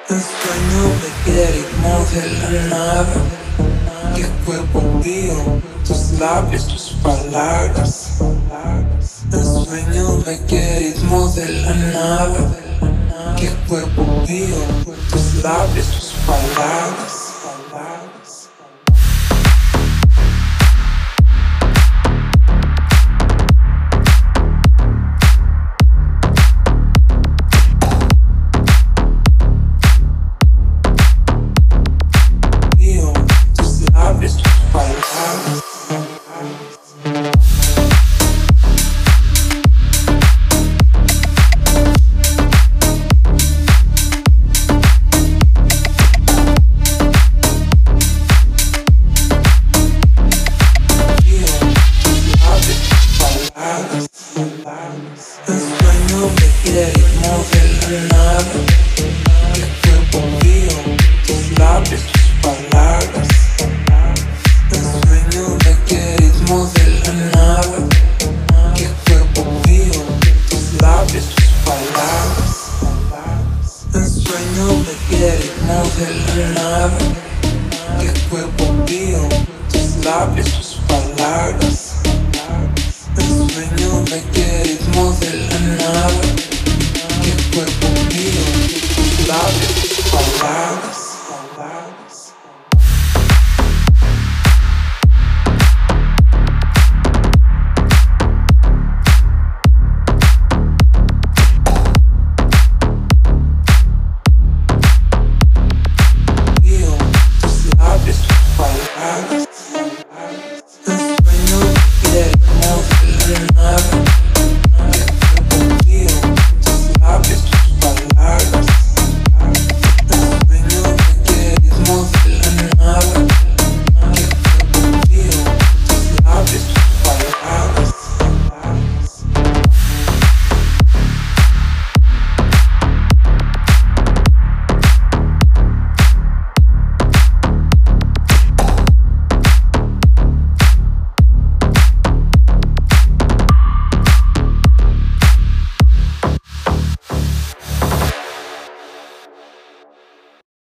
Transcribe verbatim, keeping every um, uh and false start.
El sueño me quiere ritmo de la nada. Que cuerpo mío, tus labios, tus palabras. El sueño me quiere ritmo de la nada. Que cuerpo mío, tus labios, tus palabras. El sueño me quiere ritmo de la nada. Que cuerpo mío, tus labios, tus palabras. El sueño me quiere ritmo de la nada. Que cuerpo mío, tus labios, tus palabras. El sueño me quiere ritmo de la nada. Que cuerpo mío, tus labios, tus palabras. El sueño me quiere ritmo de la nada. Que cuerpo mío.